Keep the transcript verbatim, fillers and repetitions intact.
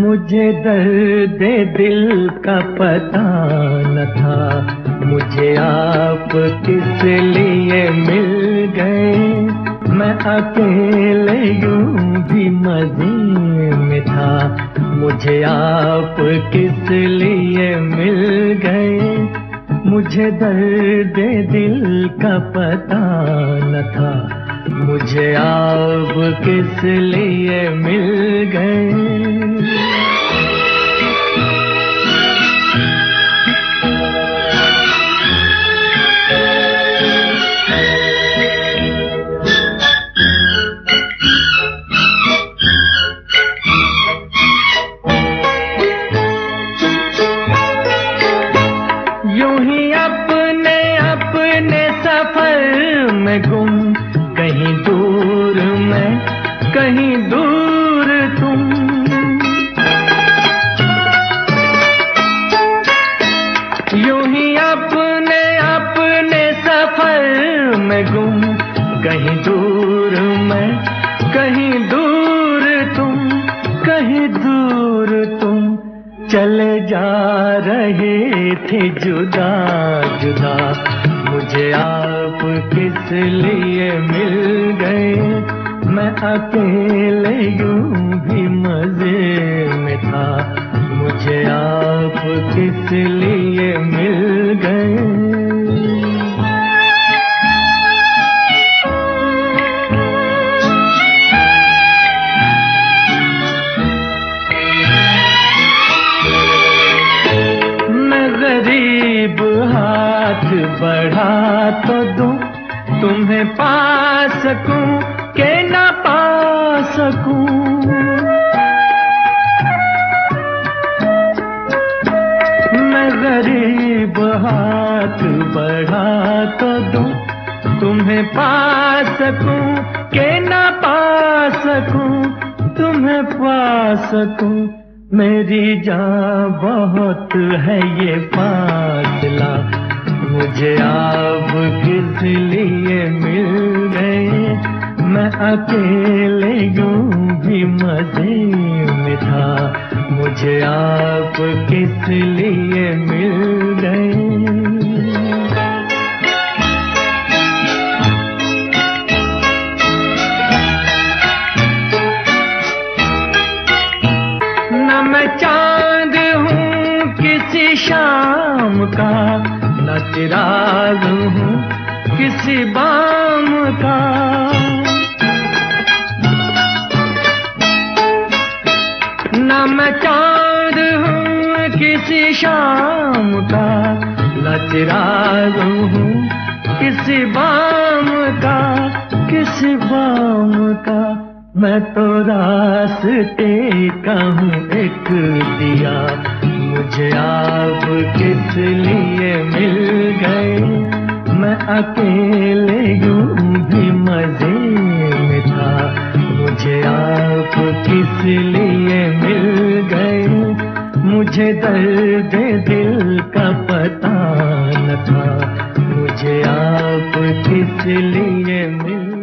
मुझे दर्द दिल का पता न था, मुझे आप किस लिए मिल गए। मैं अकेले यूं भी मजे में था, मुझे आप किस लिए मिल गए। मुझे दर्द दिल का पता न था, मुझे आप किस लिए मिल गए। यूं ही अपने अपने सफर में गुम, कहीं दूर मैं कहीं दूर तुम। यूं ही अपने अपने सफर में गुम, कहीं दूर मैं कहीं दूर तुम, कहीं दूर तुम। चले जा रहे थे जुदा जुदा, मुझे आप किस लिए मिल गए। मैं अकेले यूं भी मजे में था, मुझे आप किस लिए मिल गए। गरीब हाथ बढ़ा तो दूं, तुम्हें पा सकूं के ना पा सकूं। मैं गरीब हाथ बढ़ा तो दूं, तुम्हें पा सकूं के ना पा सकूं, तुम्हें पा सकूं। मेरी जान बहुत है ये फासला, मुझे आप किस लिए मिल गए। मैं अकेले यूं भी मजे में था, मुझे आप किस लिए मिल गए। मैं चांद हूँ किसी शाम का, न चिराग हूँ किसी बाम का। न मैं चांद हूँ किसी शाम का, न चिराग हूँ किसी बाम का, किसी बाम का। मैं तो रास्ते का हूँ एक दिया, मुझे आप किस लिए मिल गए। मैं अकेले यूं भी मजे में था, मुझे आप किस लिए मिल गए। मुझे दर्द दिल का पता न था, मुझे आप किस लिए मिल